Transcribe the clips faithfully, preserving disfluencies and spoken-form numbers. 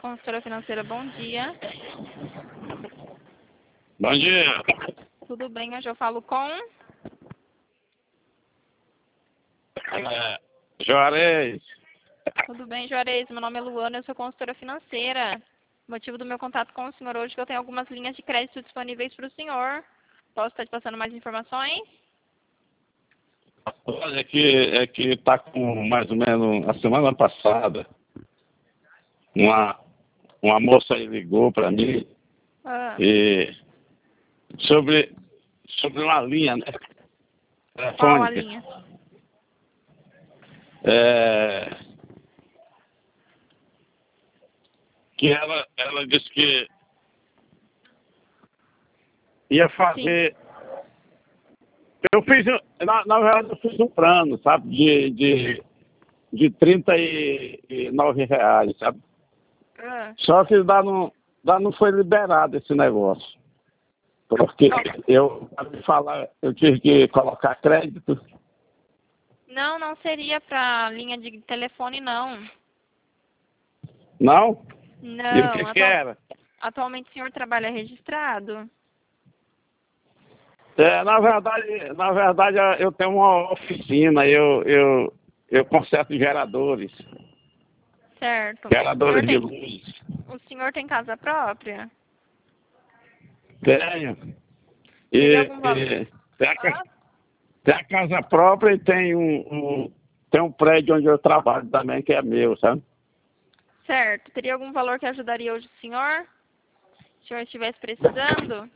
consultora financeira, bom dia. Bom dia. Tudo bem? Hoje eu falo com... É, Juarez. Tudo bem, Juarez? Meu nome é Luana, eu sou consultora financeira. O motivo do meu contato com o senhor hoje é que eu tenho algumas linhas de crédito disponíveis para o senhor. Posso estar te passando mais informações? Olha, é que é que tá com mais ou menos a semana passada, uma, uma moça aí ligou para mim Ah, e sobre, sobre uma linha, né, qual a telefônica. linha? É, que ela, ela disse que ia fazer. Eu fiz, um- na, na verdade, eu fiz um plano, sabe, de, de, de trinta e nove reais, sabe? Ah, Só que ainda não, ainda não foi liberado esse negócio. Porque eu, para me falar, eu tive que colocar crédito. não, não seria para linha de telefone, não. Não? E o Não, que que atual- era? atualmente o senhor trabalha registrado? É, na verdade, na verdade, eu tenho uma oficina, eu, eu, eu conserto geradores, Certo. O senhor geradores de tem, luz. o senhor tem casa própria? Tenho. Teria E, algum valor? e tem, a, ca- tem a casa própria e tem um, um, tem um prédio onde eu trabalho também, que é meu, sabe? Certo. Teria algum valor que ajudaria hoje o senhor? Se o senhor estivesse precisando?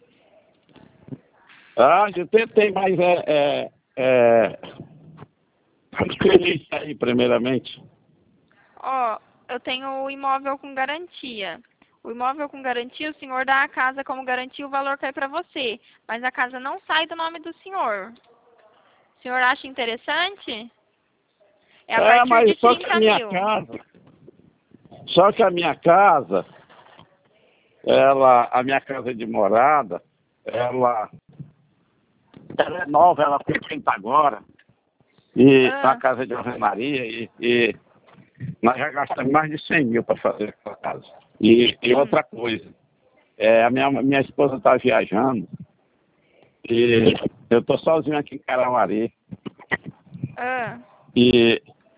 Ah, eu tentei, mas é... é, é... Como seria isso aí, primeiramente? Ó, eu tenho o imóvel com garantia. O imóvel com garantia, o senhor dá a casa como garantia, o valor cai para você. Mas a casa não sai do nome do senhor. O senhor acha interessante? É a É, partir de mas só que a trinta minha mil. casa... Só que a minha casa, ela, a minha casa de morada, ela, ela é nova, ela foi feita agora. E a Ah, casa de alvenaria, e, e nós já gastamos mais de cem mil para fazer aquela casa. E, e hum, outra coisa, é, a minha, minha esposa está viajando e eu estou sozinho aqui em Carauari. ah. E,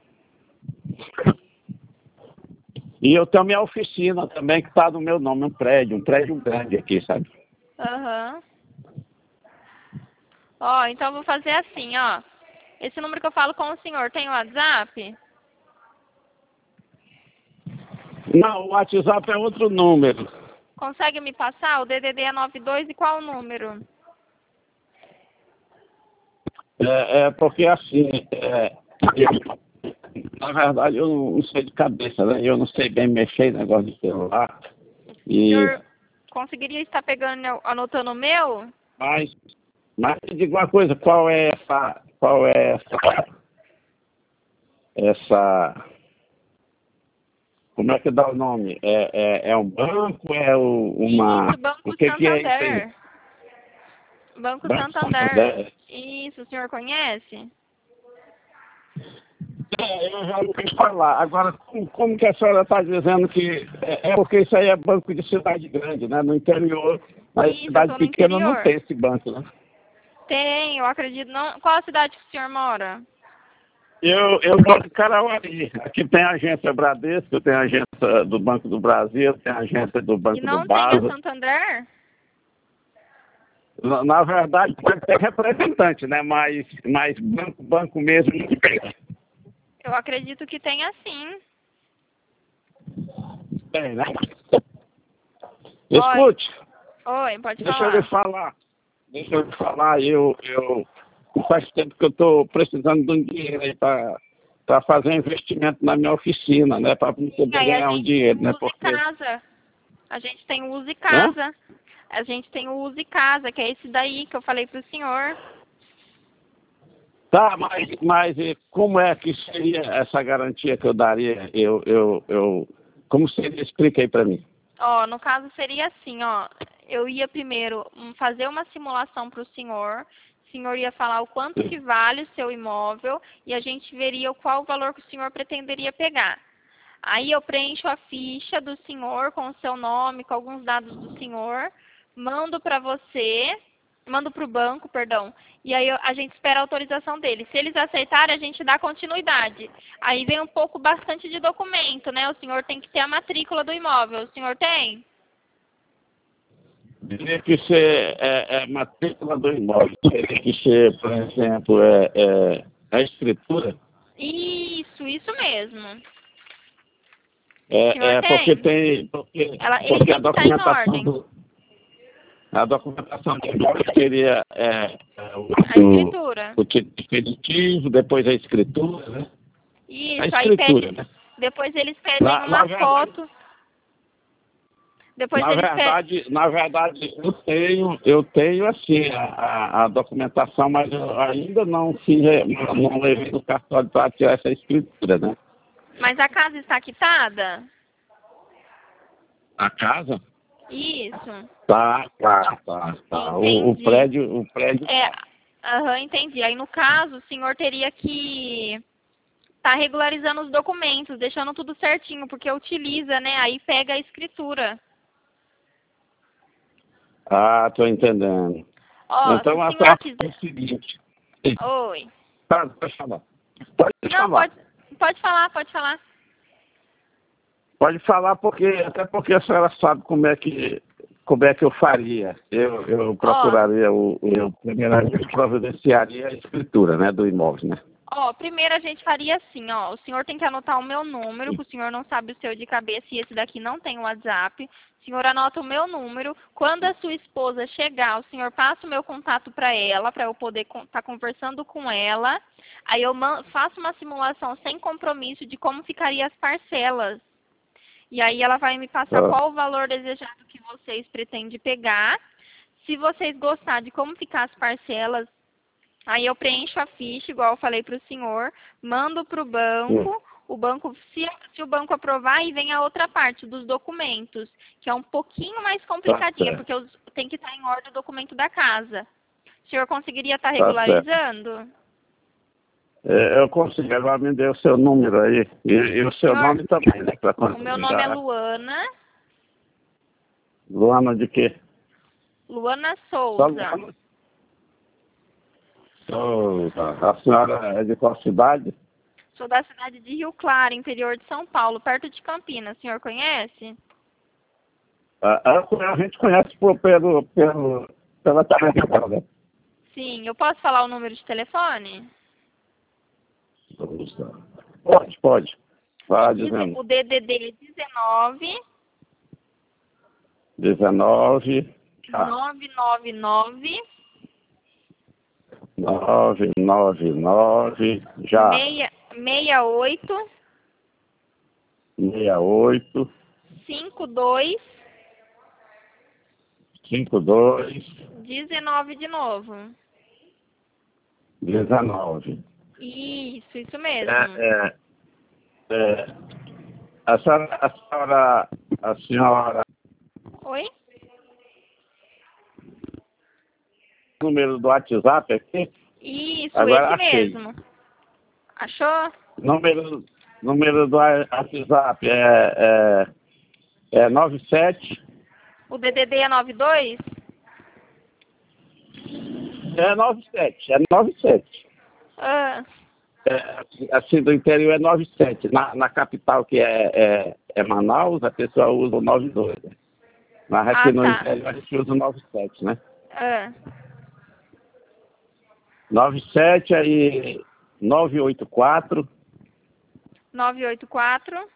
e eu tenho minha oficina também que está no meu nome, um prédio, um prédio grande aqui, sabe? Aham. Ó, então eu vou fazer assim, ó. Esse número que eu falo com o senhor tem o WhatsApp? Não, o WhatsApp é outro número. Consegue me passar? O D D D é noventa e dois e qual o número? É, é porque assim, é, eu, na verdade eu não sei de cabeça, né? Eu não sei bem mexer em negócio de celular. O E, senhor conseguiria estar pegando, anotando o meu? mas, mas me diga uma coisa, qual é essa, qual é essa, essa, como é que dá o nome? É, é, é um banco, é o, uma, Isso, Banco o que que é isso aí? Santander. Banco Banco Santander. Santander? Isso, o senhor conhece? É, eu já ouvi falar. Agora, como, como que a senhora está dizendo que... É, é porque isso aí é banco de cidade grande, né? No interior, na Isso, eu cidade estou no pequena não interior. tem esse banco, né? Tem, eu acredito. Não. Qual a cidade que o senhor mora? Eu, eu moro em Carauari. Aqui tem a agência Bradesco, tem a agência do Banco do Brasil, tem a agência do E Banco do não tem a Basa. Santander? Na, na verdade, pode ter representante, né? Mas, mas banco, banco mesmo não tem. Eu acredito que tenha sim. Tem, né? Oi, Escute, oi, pode deixa eu lhe falar. falar. Deixa eu lhe falar, eu, eu faz tempo que eu estou precisando de um dinheiro aí para fazer um investimento na minha oficina, né? Para poder E aí a ganhar um gente tem dinheiro, o né? Use Porque. Casa. A gente tem o Use Hã? Casa. A gente tem o Use Casa, que é esse daí que eu falei pro senhor. Tá, mas, mas e como é que seria essa garantia que eu daria? Eu, eu, eu, como seria? Explica aí para mim. Ó, no caso seria assim, ó. Eu ia primeiro hum, fazer uma simulação para o senhor. O senhor ia falar o quanto que vale o seu imóvel e a gente veria qual o valor que o senhor pretenderia pegar. Aí eu preencho a ficha do senhor com o seu nome, com alguns dados do senhor, mando para você, mando para o banco, perdão, e aí eu- a gente espera a autorização deles. Se eles aceitarem, a gente dá continuidade. Aí vem um pouco bastante de documento, né? O senhor tem que ter a matrícula do imóvel. O senhor tem? Teria que ser é, é, matrícula do imóvel. Teria que ser, por exemplo, é, é, a escritura. Isso, isso mesmo. O senhor É, é porque tem? tem. Porque, Ela, ele porque a tem que estar em documentação ordem. do. A documentação do imóvel seria é, é, o, A escritura. o, o título definitivo, depois a escritura, né? A Isso, aí escritura, pede. né? Depois eles pedem Na, na uma verdade, foto. Depois na eles pedem. verdade, na verdade, eu tenho, eu tenho assim a, a, a documentação, mas eu ainda não fiz, não levei no cartório para tirar essa escritura, né? Mas a casa está quitada? A casa? Isso. Tá, tá, tá, tá. O, o Entendi. prédio, o prédio É, tá. aham, entendi. Aí no caso, o senhor teria que estar regularizando os documentos, deixando tudo certinho, porque utiliza, né? Aí pega a escritura. Ah, tô entendendo. Ó, se Então, o a senhor situação é quiser. o seguinte. Oi. Tá, pode falar. Pode Não, falar. pode, pode falar, pode falar. Pode falar porque, até porque a senhora sabe como é que, como é que eu faria. Eu, eu Ó, procuraria, o, eu primeiramente providenciaria a escritura, né, do imóvel, né? Ó, primeiro a gente faria assim, ó. O senhor tem que anotar o meu número, que o senhor não sabe o seu de cabeça e esse daqui não tem WhatsApp. O senhor anota o meu número. Quando a sua esposa chegar, o senhor passa o meu contato para ela, para eu poder estar conversando com ela. Aí eu man- faço uma simulação sem compromisso de como ficaria as parcelas. E aí ela vai me passar Ah, qual o valor desejado que vocês pretendem pegar. Se vocês gostarem de como ficar as parcelas, aí eu preencho a ficha, igual eu falei para o senhor, mando para o hum, banco, o banco, se, se o banco aprovar, aí vem a outra parte dos documentos, que é um pouquinho mais tá complicadinha, certo, porque os- tem que estar em ordem o documento da casa. O senhor conseguiria estar tá certo. regularizando? É, eu consigo, agora me dê o seu número aí, e, e o seu Senhor, nome também, né, para o meu nome é consolidar. Luana, Luana de quê? Luana Só Souza. Luana? Oh, tá. A senhora é de qual cidade? Sou da cidade de Rio Claro, interior de São Paulo, perto de Campinas. O senhor conhece? Ah, a, a gente conhece por, pelo, pelo, pela televisão, né? Sim, eu posso falar o número de telefone? Pode, pode. Vai Deze- dizendo. O D D D é dezenove, dezenove, tá. nove nove nove, nove nove nove, já. seis seis oito, sessenta e oito, cinco dois, cinquenta e dois, dezenove de novo. dezenove. Isso, isso mesmo. É, é, é, a senhora, a senhora, a senhora, Oi? o número do WhatsApp aqui, Isso, esse agora achei. mesmo. Achou? Número, número do WhatsApp é, é, é nove sete, O D D D é noventa e dois? é nove sete, é nove sete. Ah, É, assim, do interior é nove sete. Na, na capital, que é, é, é Manaus, a pessoa usa o nove dois. Né? Mas aqui ah no tá. interior a gente usa o nove sete, né? Ah, nove sete aí nove oito quatro, nove oito quatro,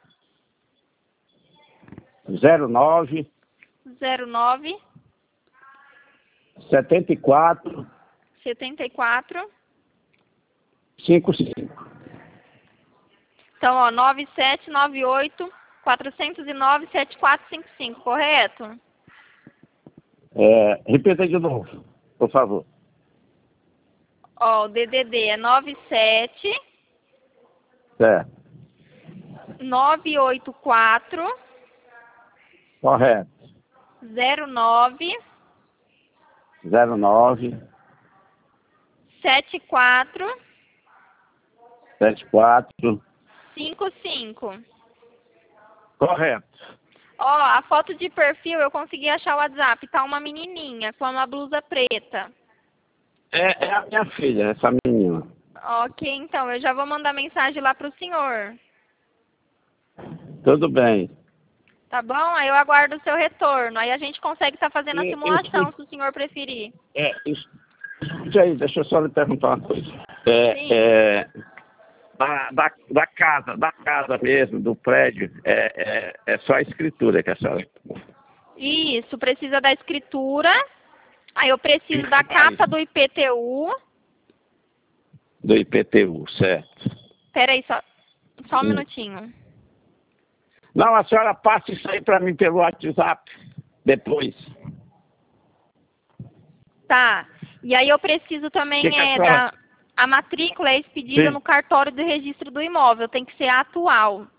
zero nove, zero nove, setenta e quatro, setenta e quatro. cinquenta e cinco. Então, ó, nove sete nove oito, quatro zero nove, sete quatro cinco cinco, correto? É, repita de novo, por favor. Ó, o D D D é nove sete Certo. nove oito quatro, Correto. zero nove, zero nove, sete quatro sete quatro, cinco cinco. Correto. Ó, a foto de perfil eu consegui achar o WhatsApp. Tá uma menininha com uma blusa preta. É, é a minha filha, essa menina. Ok, então, eu já vou mandar mensagem lá pro senhor. Tudo bem. Tá bom? Aí eu aguardo o seu retorno. Aí a gente consegue estar fazendo a E, simulação, e, se o senhor preferir. é, escute aí, deixa eu só lhe perguntar uma coisa. Sim. É, é, da, da, da casa, da casa mesmo, do prédio, é, é, é só a escritura que a senhora... Isso, precisa da escritura. Aí eu preciso Isso da mais. capa do I P T U. Do I P T U, certo. Pera aí, só, só um Hum. minutinho. Não, a senhora passa isso aí para mim pelo WhatsApp depois. Tá. E aí eu preciso também Que que a é, senhora- da... A matrícula é expedida Sim. no cartório de registro do imóvel. Tem que ser atual.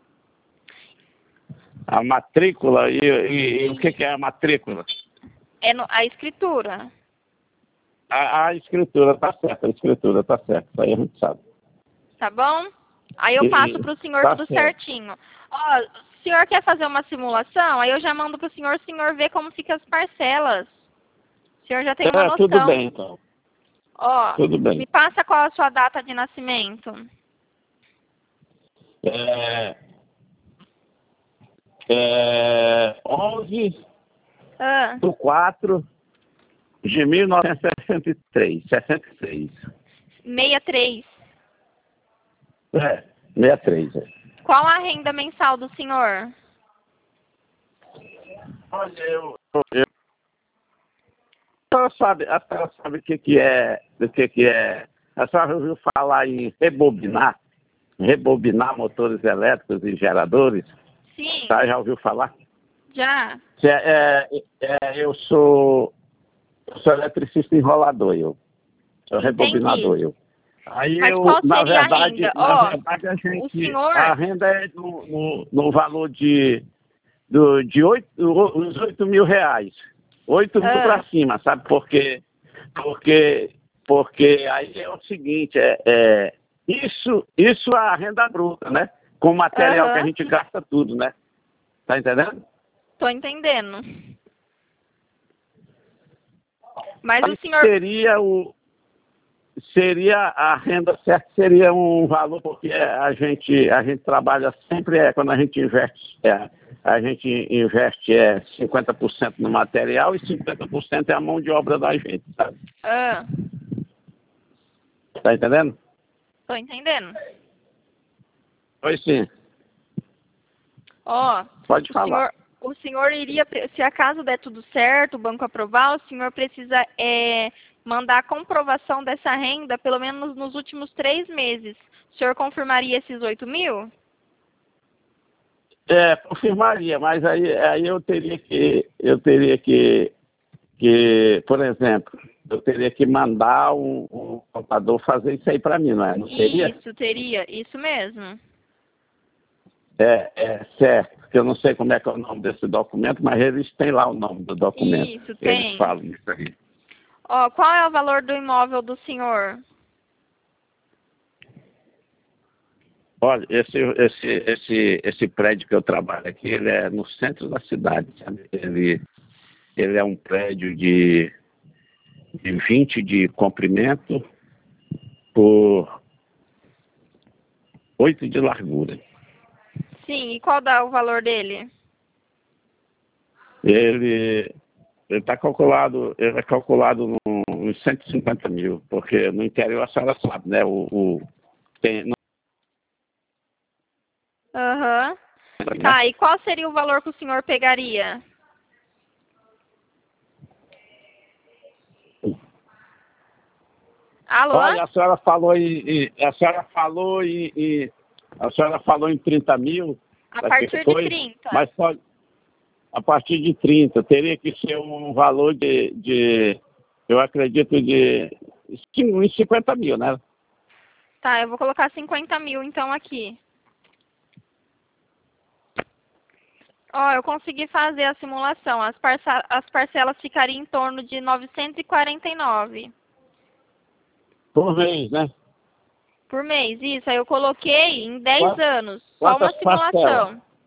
A matrícula e, e- e o que, que é a matrícula? É no- a escritura. A, a escritura tá certa, a escritura tá certa, isso aí a gente sabe. Tá bom? Aí eu E- passo pro senhor tá tudo certo. certinho. Ó, o senhor quer fazer uma simulação? Aí eu já mando pro senhor, o senhor vê como ficam as parcelas. O senhor já tem uma É, tudo noção. bem então, Ó, tudo bem. me passa qual a sua data de nascimento. É, é, onze Ah, do quatro de mil novecentos e sessenta e três, sessenta e seis. sessenta e três. É, sessenta e três. É. Qual a renda mensal do senhor? Olha, eu, eu, a senhora sabe, a senhora sabe o que, que é, o que, que é. A senhora ouviu falar em rebobinar, rebobinar motores elétricos e geradores? Sim, Tá, já ouviu falar? já. É, é, é, eu sou, eu sou eletricista enrolador, eu. Sou Entendi. rebobinador, eu. Aí Mas eu, qual na seria a verdade, renda? na Ó, verdade a o gente, senhor... a renda é no, no, no valor de, do, de oito, os oito mil reais. Oito mil Ah, para cima, sabe? Porque, porque, porque aí é o seguinte, é, é, isso, isso é a renda bruta, né? Com o material que a aham, gente gasta tudo, né? Tá entendendo? tô entendendo. Mas o Aí senhor... seria o seria a renda certa seria um valor porque a gente a gente trabalha sempre é quando a gente investe é, a gente investe é cinquenta por cento no material e cinquenta por cento é a mão de obra da gente, sabe? Ah, Tá entendendo? tô entendendo. Pois sim, Ó, pode o falar. senhor, o senhor iria, pre- se acaso der tudo certo, o banco aprovar, o senhor precisa é, mandar a comprovação dessa renda, pelo menos nos últimos três meses. O senhor confirmaria esses oito mil? É, confirmaria, mas aí, aí eu teria que eu teria que que, por exemplo, eu teria que mandar um, um contador fazer isso aí para mim, não é? Não seria? Isso, teria, isso mesmo. É, é certo, porque eu não sei como é que é o nome desse documento, mas eles têm lá o nome do documento. Isso, Eles tem. falam isso aí. Ó, qual é o valor do imóvel do senhor? Olha, esse, esse, esse, esse prédio que eu trabalho aqui, ele é no centro da cidade, sabe? Ele, ele é um prédio de, de vinte de comprimento por oito de largura. Sim, e qual dá o valor dele? Ele ele está calculado, ele é calculado no- nos cento e cinquenta mil, porque no interior a senhora sabe, né? O, o, tem, não, Aham. né? Tá, e qual seria o valor que o senhor pegaria? Alô? Olha, a senhora falou em, em- a senhora falou em, em- a senhora falou em trinta mil, A sabe o que partir de foi? trinta. Mas pode, a partir de trinta, teria que ser um valor de, de eu acredito, de cin- uns cinquenta mil, né? Tá, eu vou colocar cinquenta mil então aqui. Ó, eu consegui fazer a simulação. As, parça- as parcelas ficariam em torno de novecentos e quarenta e nove Por mês, né? por mês. Isso, aí eu coloquei em dez Quantas, anos. Só uma quantas parcelas? simulação.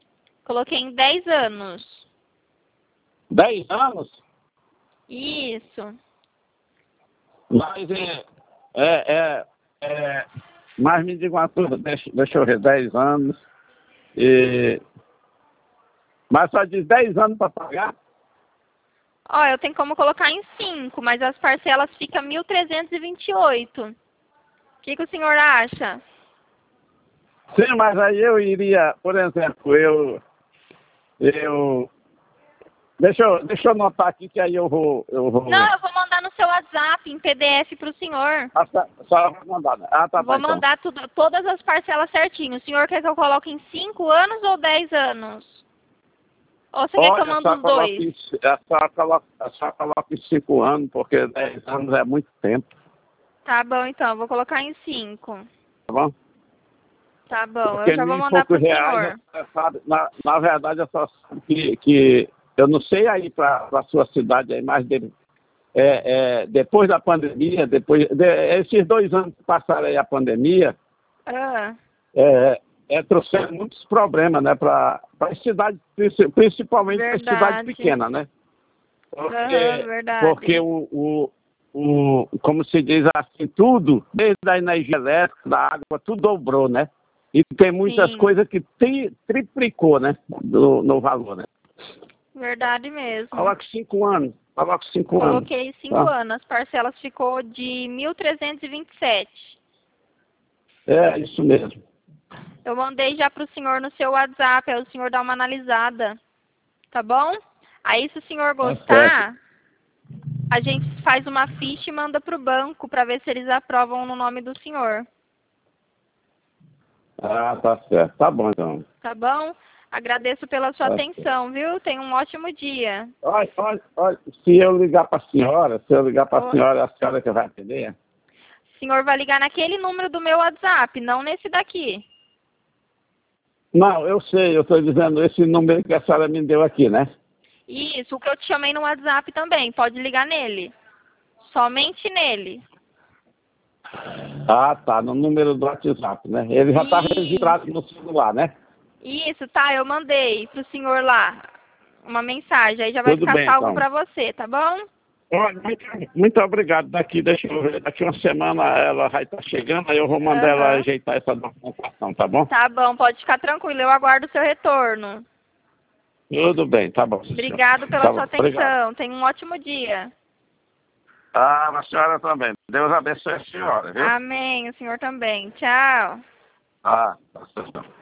Coloquei em dez anos. Dez anos? Isso. Mas é, é, é, é, mas me diga uma coisa, deixa, deixa eu ver, dez anos. E, mas só diz dez anos para pagar? Ó, eu tenho como colocar em cinco, mas as parcelas ficam mil trezentos e vinte e oito. O que, que o senhor acha? Sim, mas aí eu iria, por exemplo, eu... eu deixa, eu deixa eu anotar aqui que aí eu vou... Eu vou... Não, eu vou mandar no seu WhatsApp, em P D F para o senhor. Ah, só, só vai mandar, né? Ah, tá Vou bom, mandar tudo, todas as parcelas certinho. O senhor quer que eu coloque em cinco anos ou dez anos? Ou você Olha, quer que eu mande só os dois? Em, é só coloca, é só coloca em cinco anos, porque dez anos é muito tempo, Tá bom, então. Eu vou colocar em cinco. tá bom? Tá bom. Porque Eu já vou mil e mandar poucos pro reais, senhor. é, sabe, na, na verdade, eu só sabe que, que eu não sei aí para a sua cidade aí, mas de, é, é, depois da pandemia, depois de, esses dois anos que passaram aí a pandemia, Ah, é, é, trouxeram muitos problemas, né, para as cidades, principalmente para as cidades verdade. pequenas, né? Porque, Aham, verdade. porque o, o, o, como se diz assim, tudo, desde a energia elétrica, da água, tudo dobrou, né? E tem muitas Sim, coisas que tri, triplicou, né? No, no valor, né? verdade mesmo. Coloque cinco anos, coloque cinco anos. Coloquei cinco Tá? anos. As parcelas ficou de mil trezentos e vinte e sete. É, isso mesmo. Eu mandei já pro senhor no seu WhatsApp, aí o senhor dá uma analisada. Tá bom? Aí se o senhor Tá certo. gostar, a gente faz uma ficha e manda pro banco para ver se eles aprovam no nome do senhor. Ah, tá certo. Tá bom, então. Tá bom? Agradeço pela sua Tá atenção, viu? Tenha um ótimo dia. Olha, olha, olha, se eu ligar para a senhora, se eu ligar para a O senhora, é a senhora que vai atender? senhor vai ligar naquele número do meu WhatsApp, não nesse daqui. Não, eu sei, eu estou dizendo esse número que a senhora me deu aqui, né? Isso, o que eu te chamei no WhatsApp também, pode ligar nele. Somente nele. Ah, tá, no número do WhatsApp, né? Ele já está registrado no celular, né? Isso, tá, eu mandei pro senhor lá uma mensagem, aí já vai Tudo ficar bem, salvo então. pra você, tá bom? Olha, muito, muito obrigado. Daqui, deixa eu ver, daqui uma semana ela vai estar chegando, aí eu vou mandar ela Aham. ajeitar essa documentação, tá bom? Tá bom, pode ficar tranquilo, eu aguardo o seu retorno. Tudo bem, tá bom. Senhor. Obrigado pela Tá sua bom, obrigado. atenção, tenha um ótimo dia. Ah, a senhora também. Deus abençoe a senhora, viu? Amém, o senhor também. Tchau. Ah, tá certo.